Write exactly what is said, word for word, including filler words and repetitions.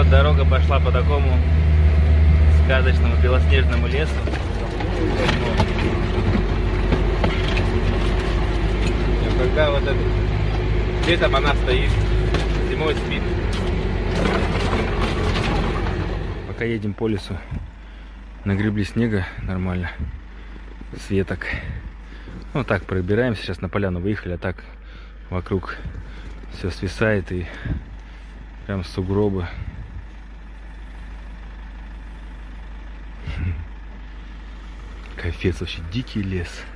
вот дорога пошла по такому сказочному белоснежному лесу. Когда вот это летом она стоит, зимой спит. Пока едем по лесу, нагребли снега нормально, с веток. Ну так пробираемся, сейчас на поляну выехали, а так вокруг все свисает и прям сугробы. Капец, вообще дикий лес.